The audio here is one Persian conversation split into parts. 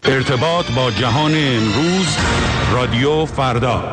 ارتباط با جهان امروز، رادیو فردا.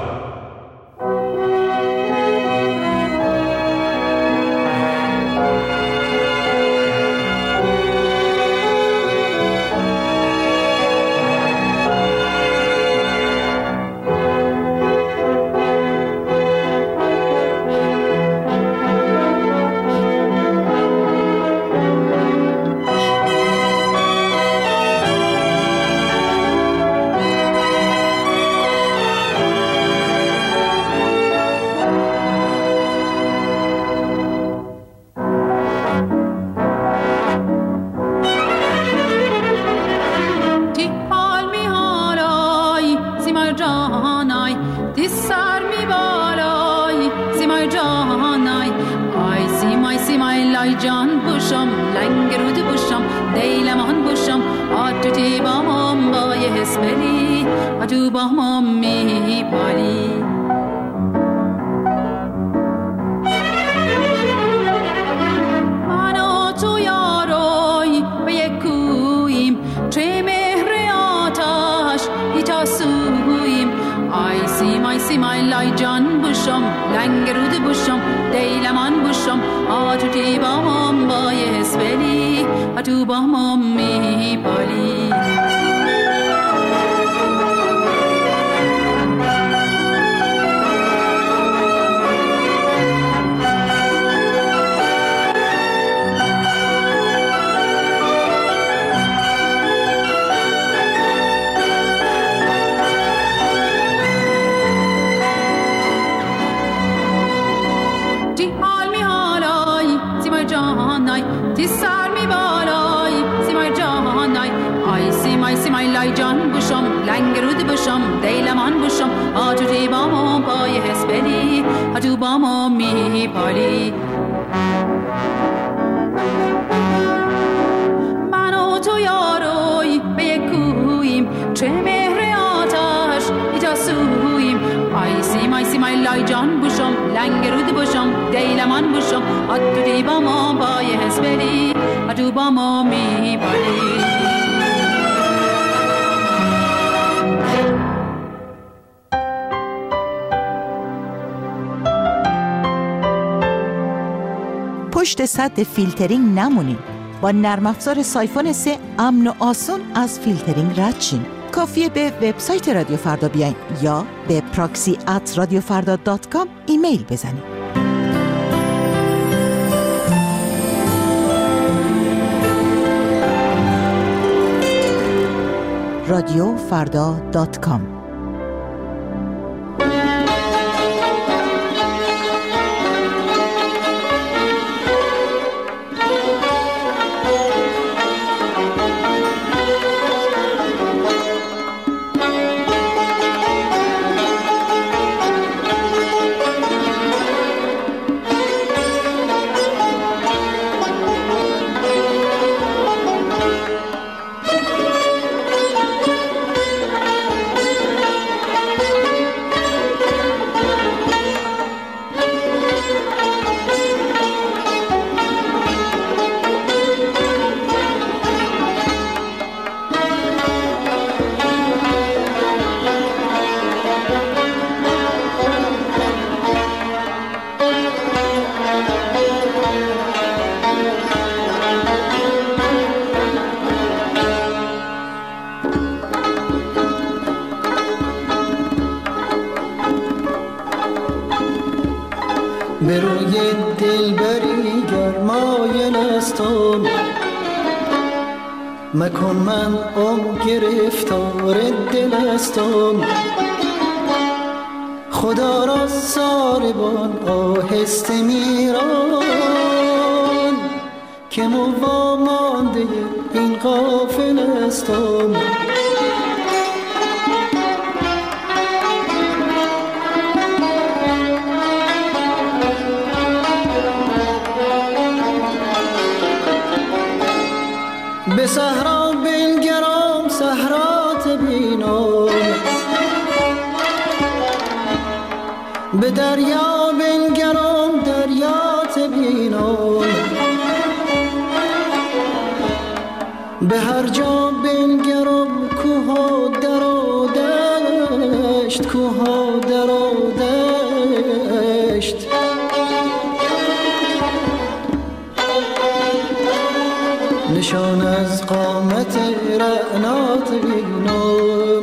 پشت سد فیلترینگ نمونین. با نرم افزار سایفون 3 امن و آسون از فیلترینگ رد شین. کافیه به وبسایت رادیو فردا بیاین یا به proxy@radiofarda.com ایمیل بزنین. radiofarda.com. به روی دلبری گرمای نستم مکن من گرفتار دل استم خدا را ساربان آهسته میران که موامانده این غافل استم به صحرا بنگرم صحرات بینم به دریا بنگرم دریات بینم به هر جا بنگرم کوه کوها در و دشت، نشان از قامت رعنات بینم.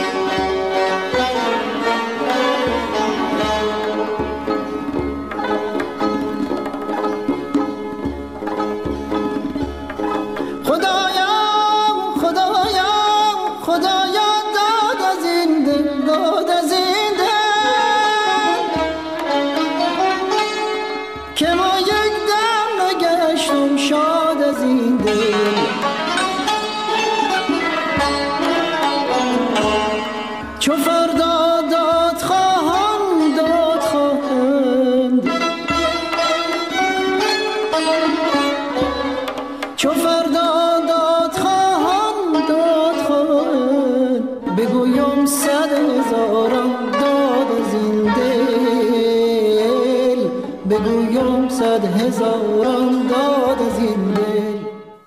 هزاران داد از این دل.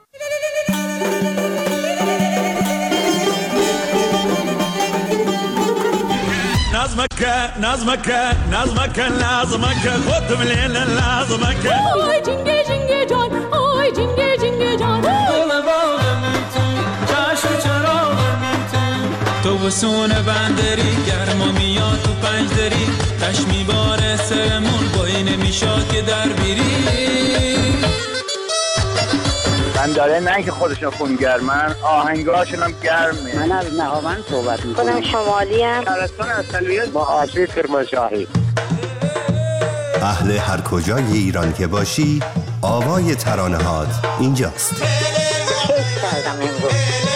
نظمك خود مليل لازمك آی جنگه جنگه جان، آی جنگه جنگه جان، گل باغم تو، چشم چراغم تو بسون بندری گرما میاد تو پنج دری تش میباره سرمون بایی نمیشاد که در بیری بنداره نه که خودشون خونگرمن آهنگاشون هم گرمه. من از نهاوند صحبت میکنم. خودم شمالی ام. شهرستان اصلیت با آسیب کرمانشاهی. اهل هر کجای ایران که باشی آوای ترانه‌هات اینجاست. کیف کردم امروز.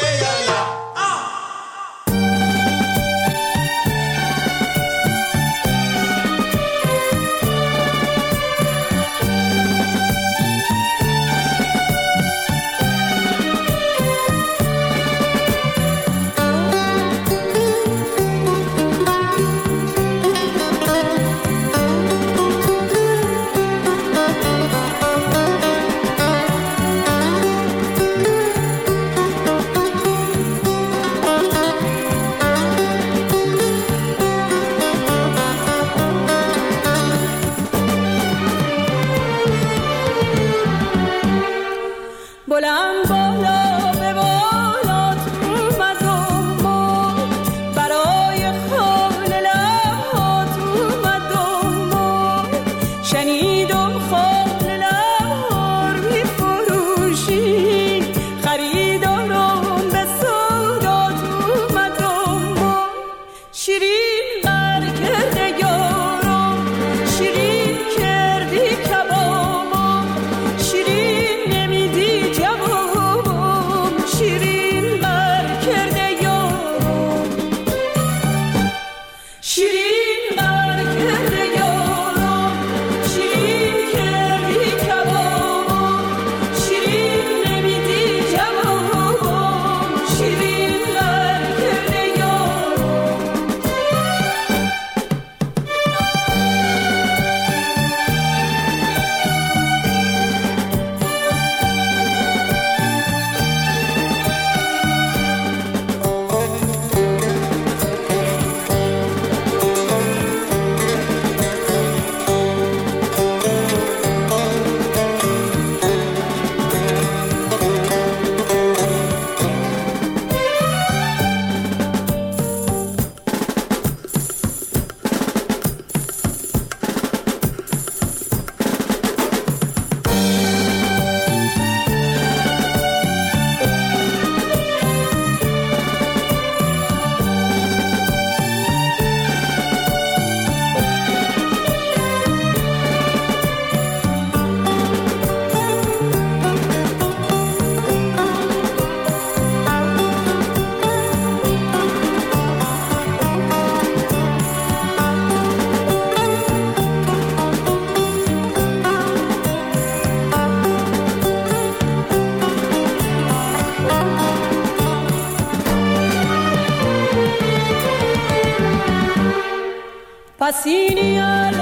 پسینی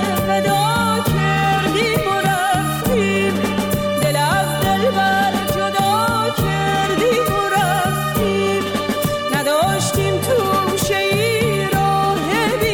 الوداع کردیم و رفتیم دل از دل بر جدا کردیم و رفتیم نداشتیم توشه ای راه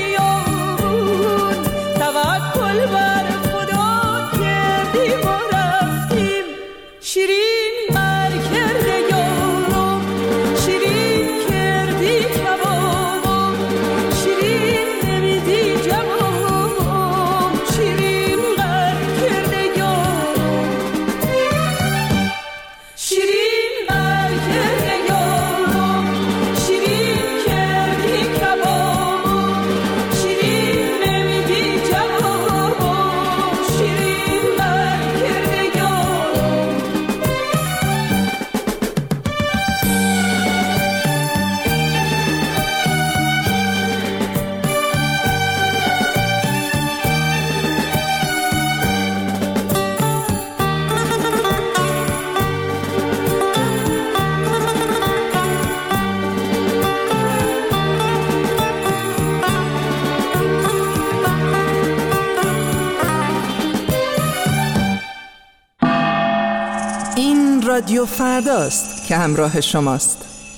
رادیو فرداست که همراه شماست.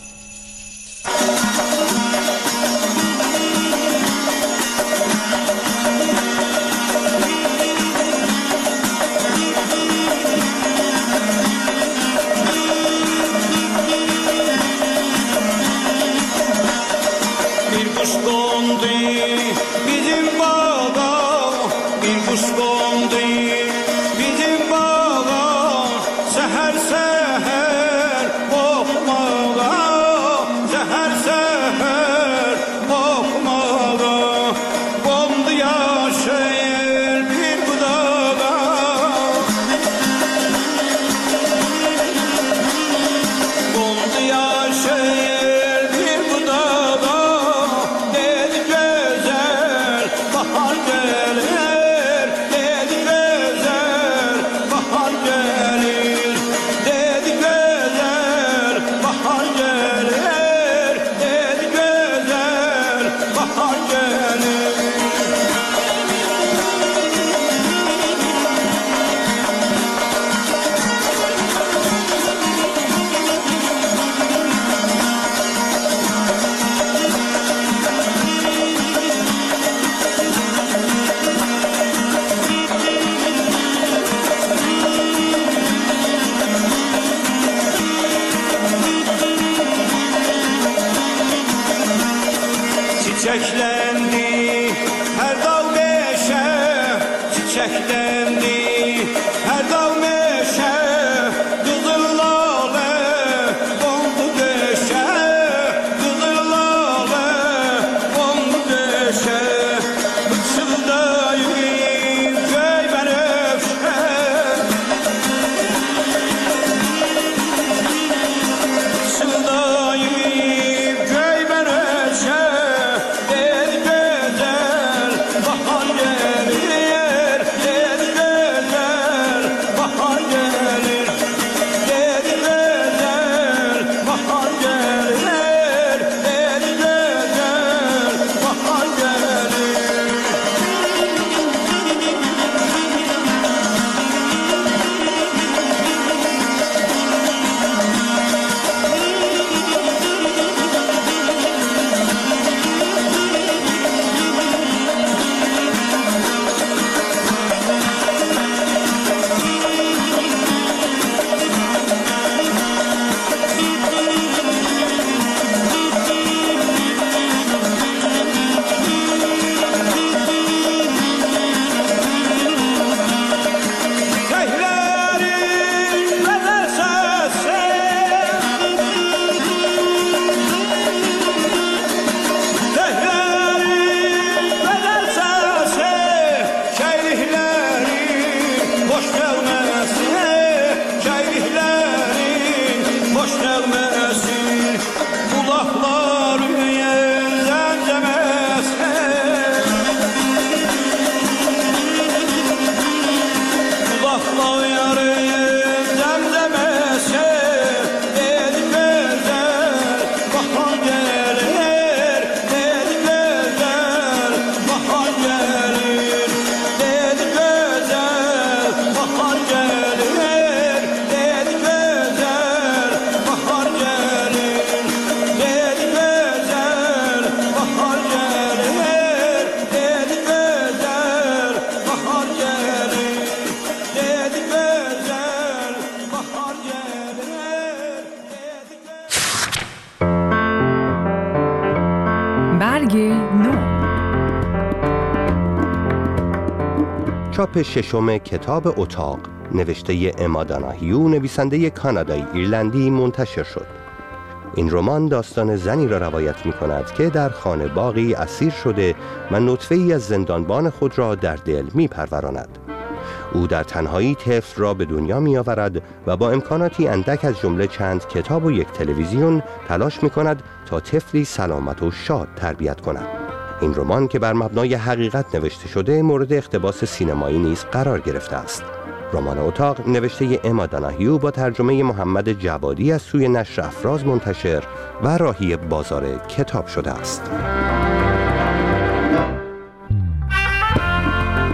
چاپ ششم کتاب اتاق نوشته اما داناهیو، نویسنده کانادایی ایرلندی، منتشر شد. این رمان داستان زنی را روایت می کند که در خانه باغی اسیر شده و نطفه‌ای از زندانبان خود را در دل می پروراند. او در تنهایی طفل را به دنیا می آورد و با امکاناتی اندک از جمله چند کتاب و یک تلویزیون تلاش می کند تا طفلی سلامت و شاد تربیت کند. این رمان که بر مبنای حقیقت نوشته شده مورد اقتباس سینمایی نیز قرار گرفته است. رمان اتاق نوشته اما داناهیو با ترجمه محمد جوادی از سوی نشر افراز منتشر و راهی بازار کتاب شده است.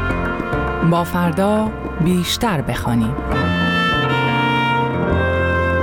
با فردا بیشتر بخوانیم.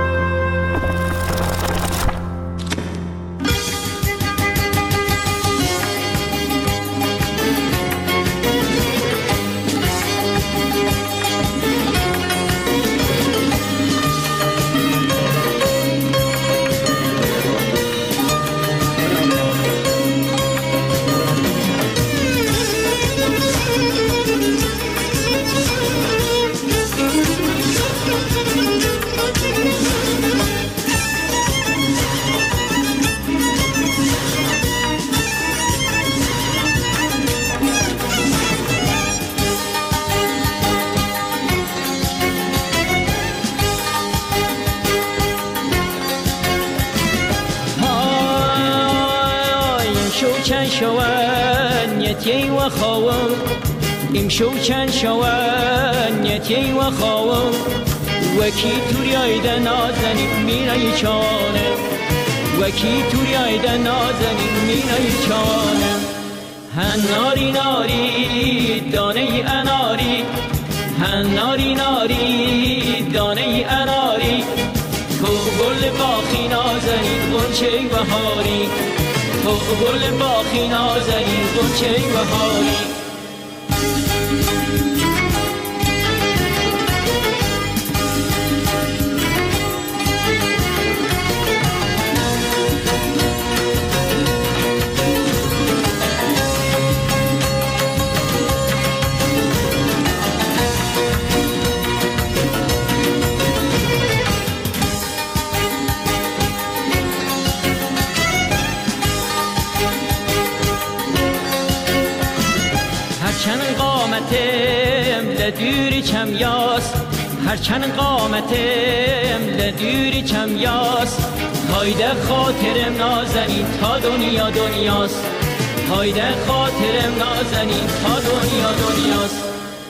شوکن شوان یتی و خواهم ام شوکن شوان یتی و خواهم وکی توریای ده نازنی میرای چانه وکی توریای ده نازنی میرای چانه هناری ناری دانه اناری هناری ناری دانه اناری تو گل باخی نازنی گنچه بهاری تو گل باخی نازنی گنچه بهاری لدوری چم یاس هرچند قامتم لدوری چم یاس هایده خاطرم نازنین تا دنیا دنیاست هایده خاطرم نازنین تا دنیا دنیاست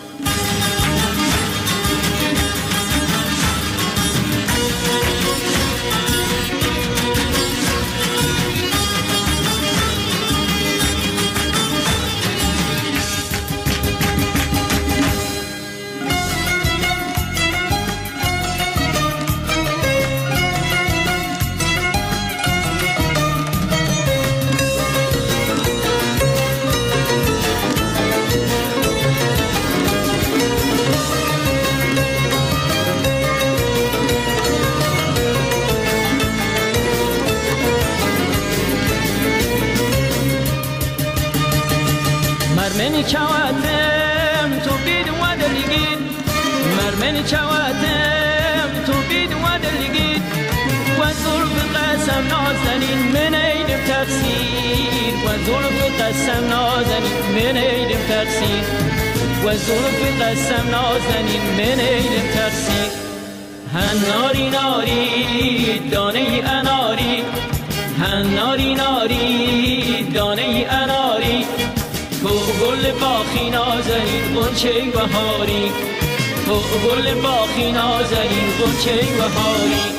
مرمنی چواتم تو بید و دلگید مرمنی چواتم تو بید و دلگید و ظلف قسم نازنین من ایدم تقصیر و ظلف قسم نازنین من ایدم تقصیر و ظلف قسم نازنین من ایدم تقصیر هناری ناری دانه اناری هناری ناری دانه اناری تو گل باخی نازنین غنچه بهاری تو گل باخی نازنین غنچه بهاری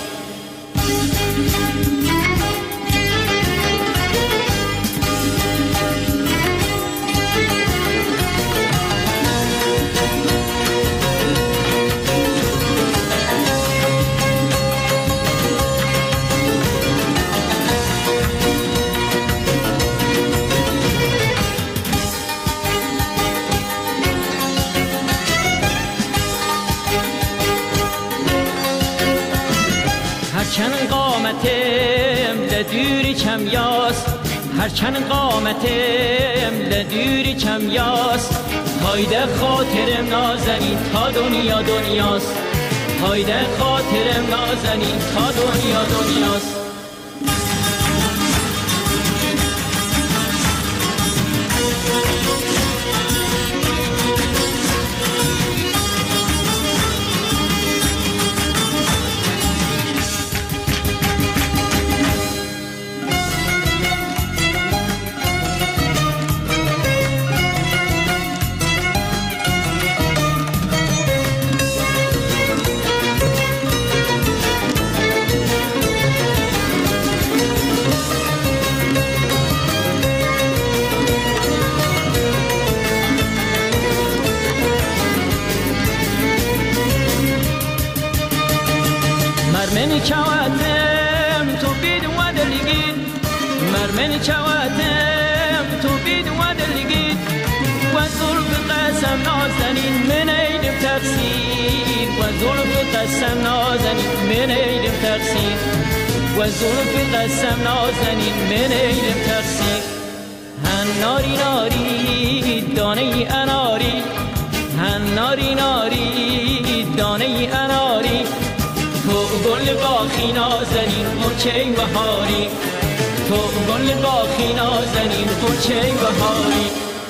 هرچند قامتم لدوری چم یاست هرچند قامتم لدوری چم یاست هایده خاطرم نازنین تا دنیا دنیاست هایده خاطرم نازنین تا دنیا دنیاست مرمنی چواتم تو بید و دلگید مرمنی چواتم تو بید و دلگید و ظلف قسم نازنین من ایدم تقصیر و ظلف قسم نازنین من ایدم تقصیر و ظلف قسم نازنین من ایدم تقصیر هناری ناری دانه اناری هناری ناری دانه اناری تو گل باخی نازنین غنچه بهاری تو گل باخی نازنین غنچه بهاری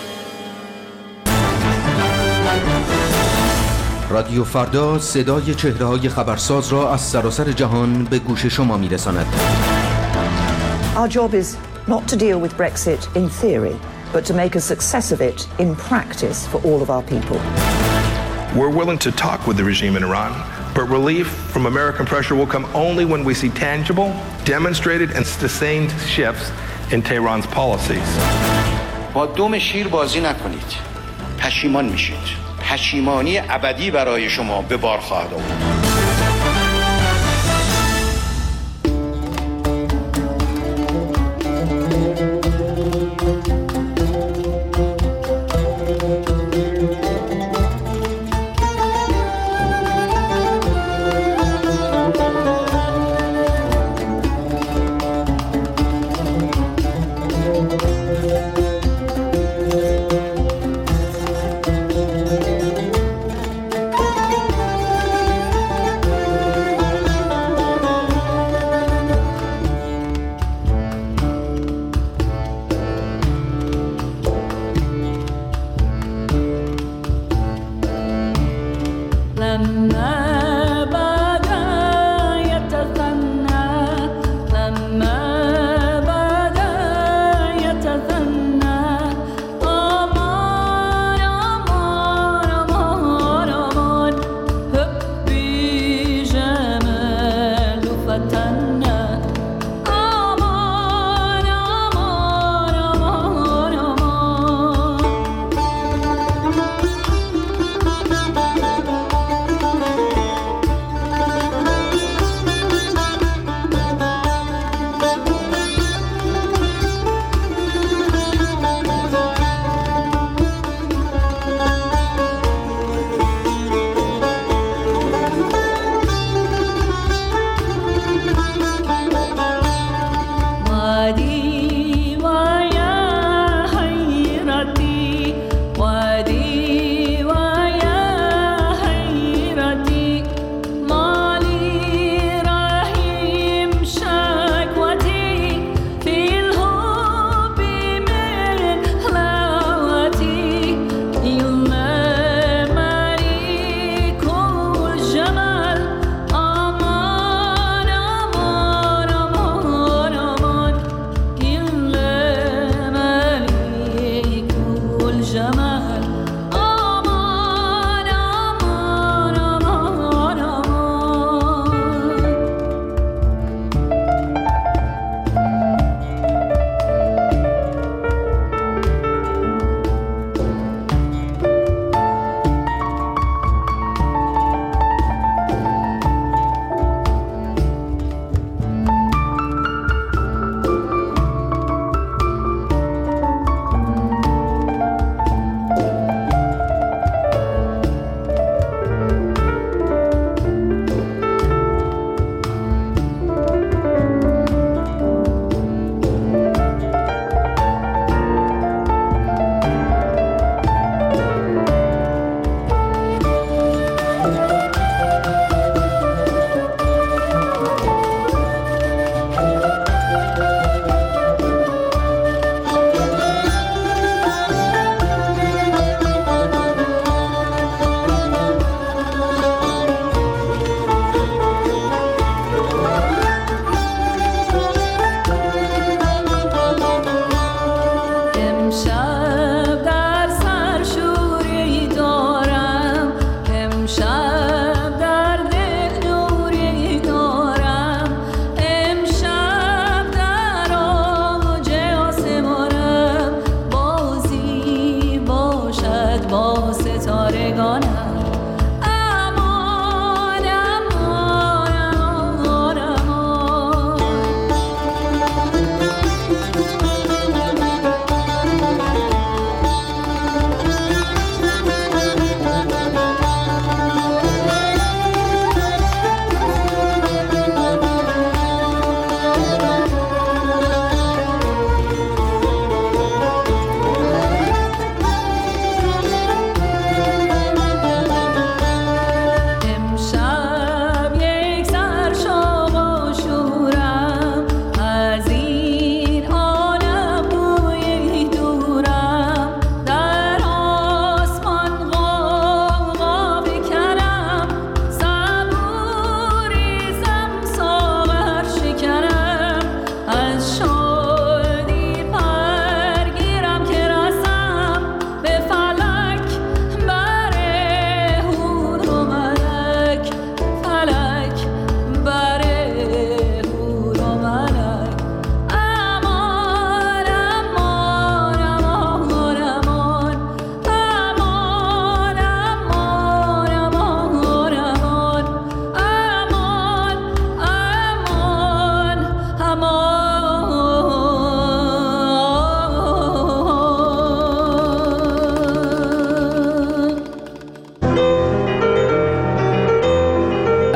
رادیو فردا صدای چهره‌های خبرساز را از سراسر جهان به گوش شما می‌رساند. Our job is not to deal with Brexit in theory, but to make a success of it in practice for all of our people. We're willing to talk with the regime in Iran, but relief from American pressure will come only when we see tangible, demonstrated and sustained shifts in Tehran's policies. با دم شیر بازی نکنید. پشیمان میشید. پشیمانی ابدی برای شما به بار خواهد آورد.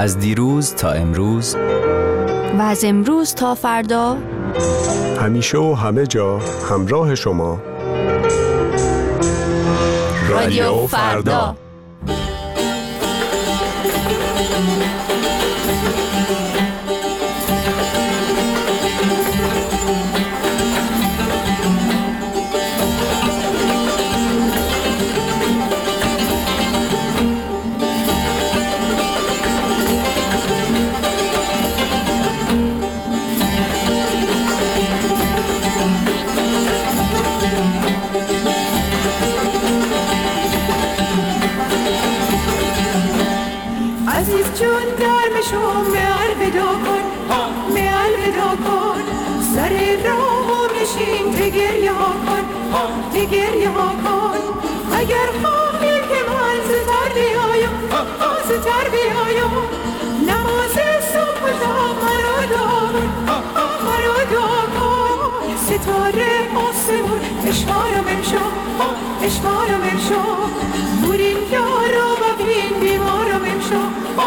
از دیروز تا امروز و از امروز تا فردا، همیشه و همه جا همراه شما. رادیو فردا. گریه ها کن اگر خواهی که من زتر بیایم زتر بیایم نماز صبح و شام مرا کن ستاره آسمون اشمارم امشا بورین یارا ببین بیمارم امشا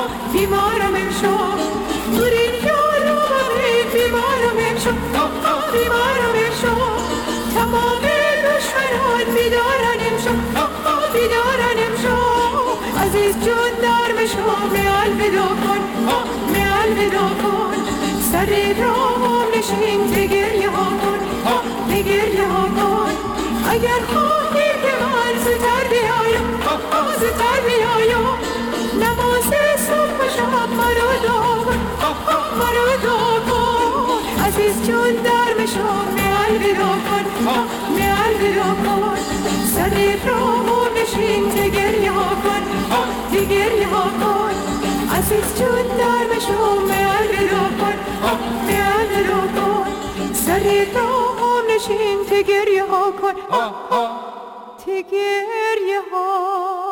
بورین یارا ببین بیمارم امشا تمام دشمنان بیدارن امشا عزیز جون در مشو الوداع کن سر راه نشین گریه ها کن اگر خواهی که من زتر بیایم نماز صبح و شب مرا دعا کن عزیز جون در مشو الوداع کن سر راه نشین گریه ها کن عزیز جون در مشو الوداع کن سر راه نشین گریه ها کن